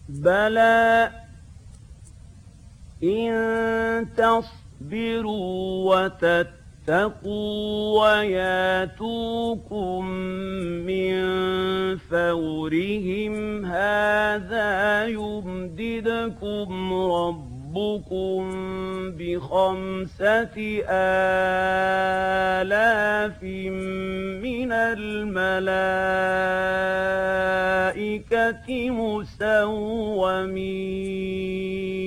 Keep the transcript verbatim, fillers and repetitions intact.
بلى إن تصبروا وتتقوا وياتوكم من فورهم هذا يمددكم ربكم بخمسة آلاف من الملائكة مسومين